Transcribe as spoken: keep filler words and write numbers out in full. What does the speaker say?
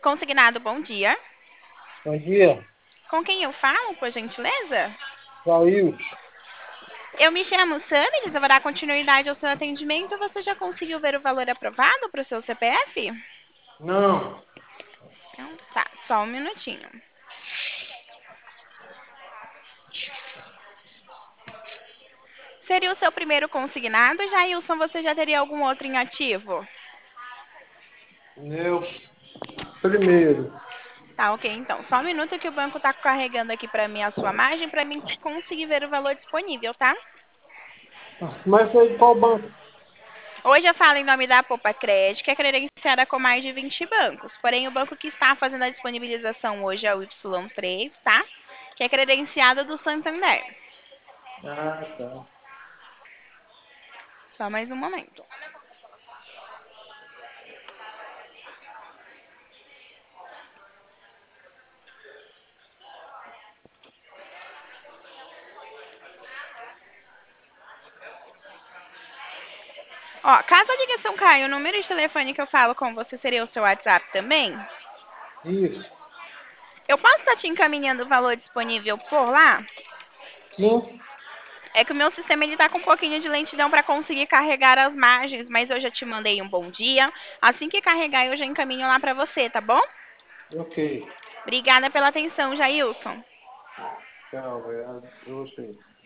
Consignado, bom dia. Bom dia, Com quem eu falo, por gentileza? Clailton. Eu me chamo Samiris, eu vou dar continuidade ao seu atendimento. Você já conseguiu ver o valor aprovado para o seu C P F? Não, Então tá, só um minutinho. Seria o seu primeiro consignado, Jailson? Você já teria algum outro em ativo? meu primeiro. Tá, ok, então. Só um minuto que o banco tá carregando aqui para mim a sua margem para mim conseguir ver o valor disponível, tá? Mas foi de qual banco? Hoje eu falo em nome da Poupa Crédito, que é credenciada com mais de vinte bancos. Porém, o banco que está fazendo a disponibilização hoje é o Y três, tá? Que é credenciado do Santander. Ah, tá. Só mais um momento. Ó, caso a ligação caia, o número de telefone que eu falo com você seria o seu WhatsApp também? Isso. Eu posso estar te encaminhando o valor disponível por lá? Sim, É que o meu sistema ele tá com um pouquinho de lentidão para conseguir carregar as margens, mas eu já te mandei um bom dia. Assim que carregar, eu já encaminho lá para você, tá bom? ok. Obrigada pela atenção, Jailson. Tchau, velho. Eu gostei.